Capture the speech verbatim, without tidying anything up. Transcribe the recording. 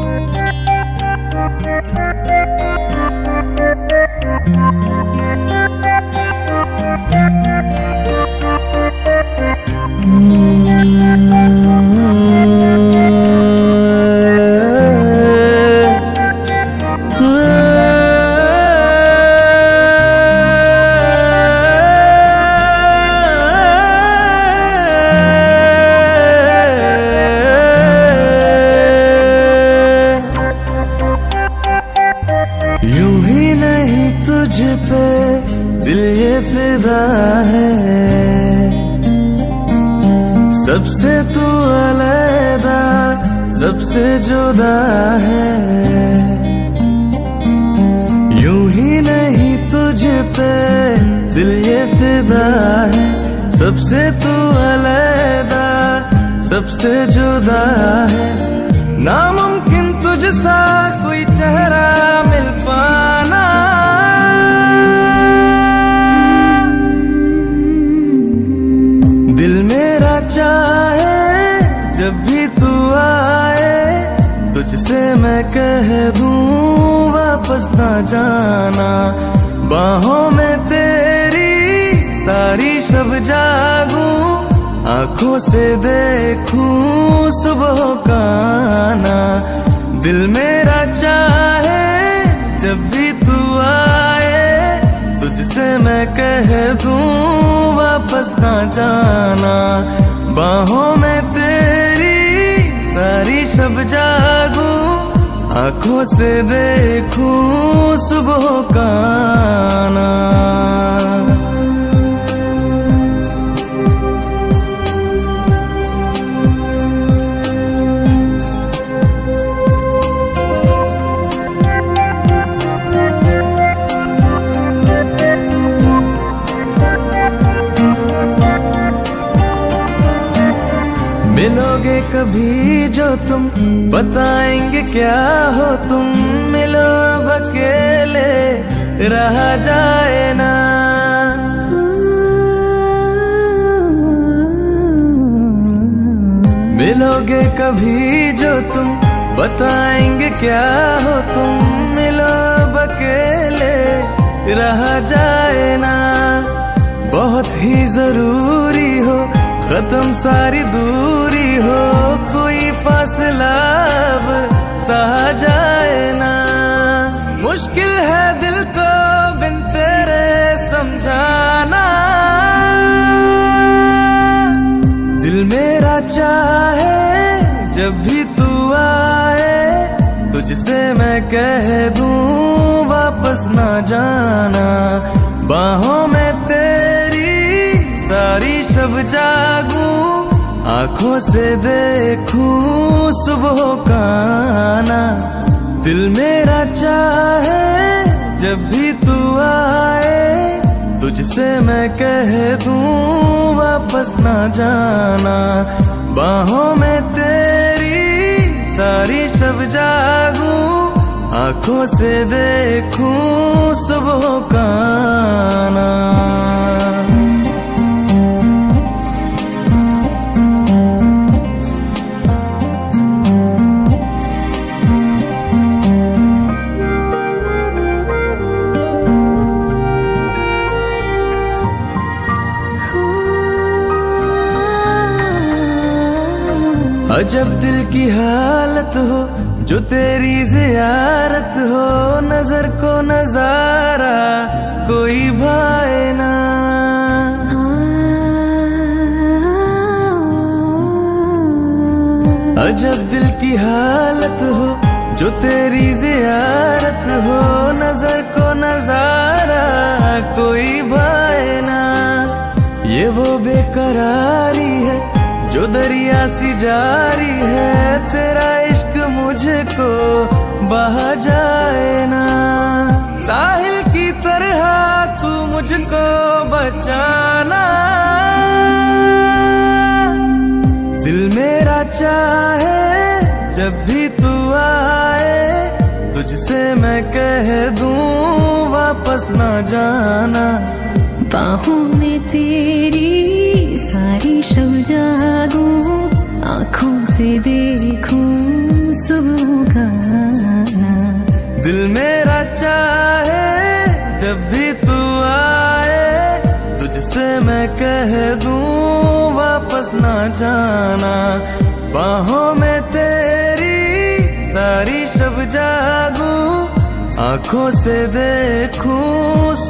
यूं ही नहीं तुझ पे दिल ये फिदा है, सबसे तू अलग सबसे जुदा है। यूं ही नहीं तुझ पे दिल ये फिदा है, सबसे तू अलग सबसे जुदा है। नामुमकिन तुझसा कोई चेहरा मिल पाना, दिल मेरा चाहे जब भी तू आए, तुझसे मैं कह दूं वापस ना जाना। बाहों में तेरी सारी शब जागूं, आंखों से देखूं सुबह का आना। दिल मेरा चाहे जब भी तू आए, तुझसे मैं कह दूं वापस ना जाना। बाहों में तेरी सारी शब जागूं, आंखों से देखूं सुबह का आना। मिलोगे कभी जो तुम, बताएंगे क्या हो तुम। मिलो अब अकेले रहा जाए ना, मिलोगे कभी जो तुम, बताएंगे क्या हो तुम। मिलो अब अकेले रहा जाए ना, बहुत ही जरूरी हो खत्म सारी दूरी हो, कोई फासला अब सहा जाए ना। मुश्किल है दिल को बिन तेरे समझाना, दिल मेरा चाहे जब भी तू आए, तुझसे मैं कह दूं वापस ना जाना। बाहों में तेरी सारी शब जागूं, आंखों से देखूं सुबह का आना। दिल मेरा चाहे जब भी तू आए, तुझसे मैं कह दूं वापस ना जाना। बाहों में तेरी सारी शब जागूं, आंखों से देखूं सुबह का आना। अजब दिल की हालत हो जो तेरी ज़ियारत हो, नजर को नजारा कोई भाए ना। अजब दिल की हालत हो जो तेरी ज़ियारत हो, नजर को नजारा कोई भाए ना। ये वो बेकरारी है जो दरिया सी जारी है, तेरा इश्क मुझको बहा जाए ना। साहिल की तरह तू मुझको बचाना, दिल मेरा चाहे जब भी तू आए, तुझसे मैं कह दूं वापस ना जाना। बाहों में तेरी सारी शब जागूं, आँखों से देखूं सुबह का से मैं कह दूं वापस ना जाना, बाहों में तेरी सारी शब जागूं, आंखों से देखूं